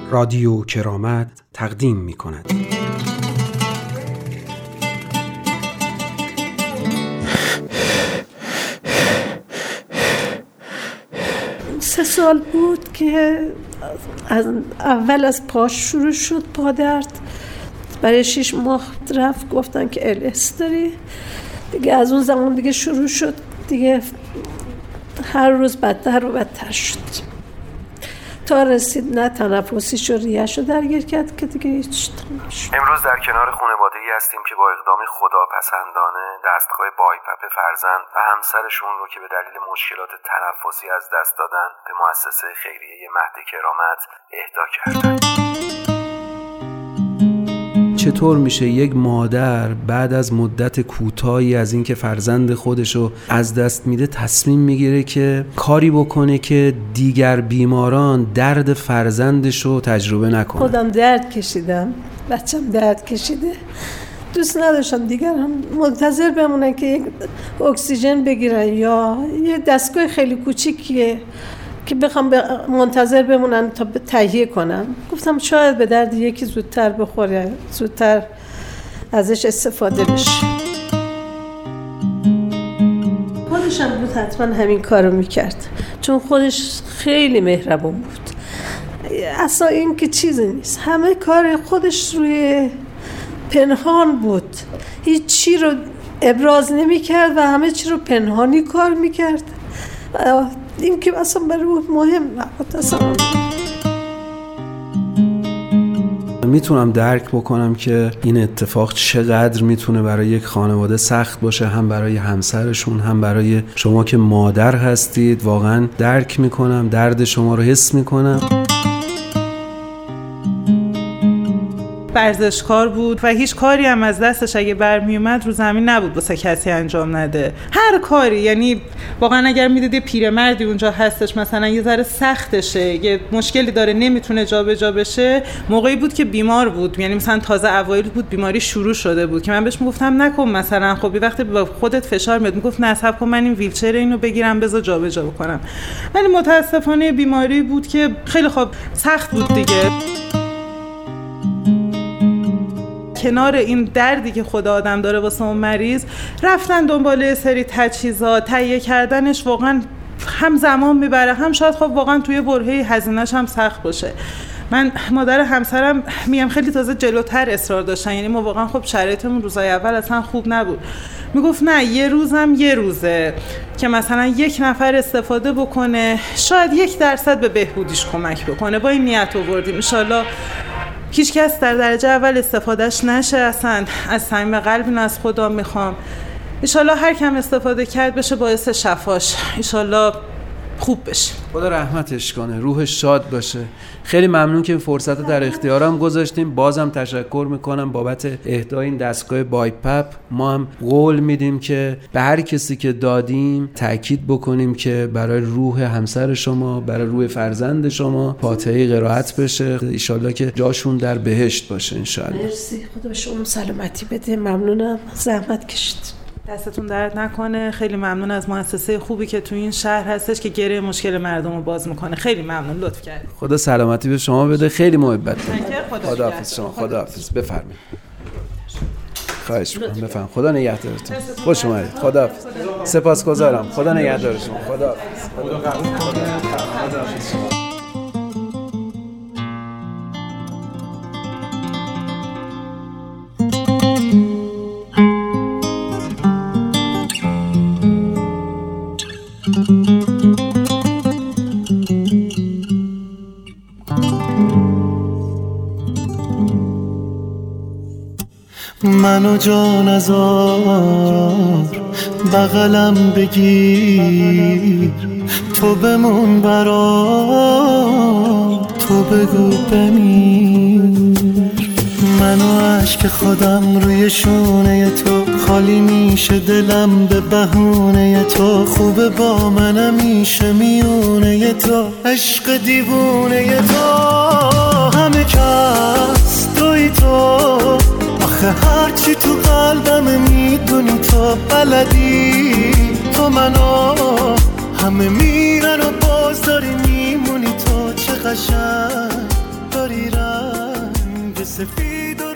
رادیو کرامت تقدیم می کند. 3 سال بود که اول از پاش شروع شد پا درد. برای 6 ماه رفت، گفتن که LS داری دیگه. از اون زمان دیگه شروع شد دیگه، هر روز بدتر و بدتر شد تا رسید نه تنفسیش و ریه‌شو درگیر کرد که دیگه هیچ نشد. امروز در کنار خانواده‌ای هستیم که با اقدام خداپسندانه دستگاه بایپپ فرزند و همسرشون رو که به دلیل مشکلات تنفسی از دست دادن به مؤسسه خیریه مهد کرامت اهدا کردن. چطور میشه یک مادر بعد از مدت کوتاهی از اینکه فرزند خودشو از دست میده تصمیم میگیره که کاری بکنه که دیگر بیماران درد فرزندشو تجربه نکنه؟ خودم درد کشیدم، بچم درد کشیده، دوست نداشتم دیگر هم منتظر بمونن که یک اکسیژن بگیرن یا یه دستگاه خیلی کوچیکیه که بخوام منتظر بمونن تا تهیه کنم. گفتم شاید به درد یکی زودتر بخوره، زودتر ازش استفاده بشه. خودشم بود حتما همین کارو میکرد، چون خودش خیلی مهربون بود. اصلا این که چیزی نیست، همه کار خودش روی پنهان بود، هیچ چی رو ابراز نمیکرد و همه چی رو پنهانی کار میکرد. این که اصلا برای اون مهم نبود. اصلا میتونم درک بکنم که این اتفاق چقدر میتونه برای یک خانواده سخت باشه، هم برای همسرشون هم برای شما که مادر هستید. واقعا درک میکنم، درد شما رو حس میکنم. ورزشکار بود و هیچ کاری هم از دستش اگه برمی اومد رو زمین نبود واسه کسی انجام نده. هر کاری، یعنی واقعا اگر میدیدی پیرمردی اونجا هستش مثلا یه ذره سختشه، یه مشکلی داره نمیتونه جابجا بشه، موقعی بود که بیمار بود، یعنی مثلا تازه اوایل بود بیماری شروع شده بود که من بهش میگفتم نکن مثلا، خب یه وقتی با خودت فشار میاد، میگفت نه صبر کن من این ویلچر اینو بگیرم بذار جابجا بکنم. ولی متاسفانه بیماری بود که خیلی خوب سخت بود دیگه. کنار این دردی که خدا آدم داره واسه اون مریض، رفتن دنبال سری تجهیزات، تهیه کردنش واقعا هم زمان میبره، هم شاید خب واقعا توی برهه هزینه‌اش هم سخت باشه. من مادر همسرم میگم خیلی تازه جلوتر اصرار داشتن، یعنی ما واقعا خب شرایطمون روزای اول اصلا خوب نبود. میگفت نه یه روزم یه روزه که مثلا 1 نفر استفاده بکنه، شاید 1% به بهبودیش کمک بکنه. با این نیت آوردیم ان شاءالله هیچ کس در درجه اول استفادهش نشه. اصلا از صمیم قلب اینو از خدا میخوام، انشالله هر کم استفاده کرد بشه باعث شفاش، انشالله خوب بشه، خدا رحمتش کنه، روحش شاد باشه. خیلی ممنون که این فرصت رو در اختیارم گذاشتیم. بازم تشکر میکنم بابت اهدای این دستگاه بایپپ. ما هم قول میدیم که به هر کسی که دادیم تأکید بکنیم که برای روح همسر شما، برای روح فرزند شما فاتحه قرائت بشه، ان شاءالله که جاشون در بهشت باشه ان شاءالله. مرسی، خدا به شما سلامتی بده. ممنونم، زحمت کشید. دستتون درد نکنه. خیلی ممنون از مؤسسه خوبی که تو این شهر هستش که گره مشکل مردم رو باز میکنه. خیلی ممنون، لطف کردید. خدا سلامتی به شما بده. خیلی محبت دارم. خداحافظ شما. خداحافظ. بفرمایید. خواهش می‌کنم. بفرمایید. خدا نگهدارتون. خوش اومدید. خداحافظ. سپاسگزارم. خدا نگهدار شما. خداحافظ. خدا قبول کنه. خداحافظ شما. منو جان ازار بغلم بگیر، تو بمون برام، تو بگو بمیر. منو عشق خودم روی شونه تو خالی میشه، دلم به بهونه تو خوبه، با منم میشه میونه تو، عشق دیوونه تو، همه کس توی تو، آخه هرچی تو قلبم میدونی تو، بلدی تو منو، همه میرن و باز داری میمونی تو، چه قشنگ داری رنگ سفید و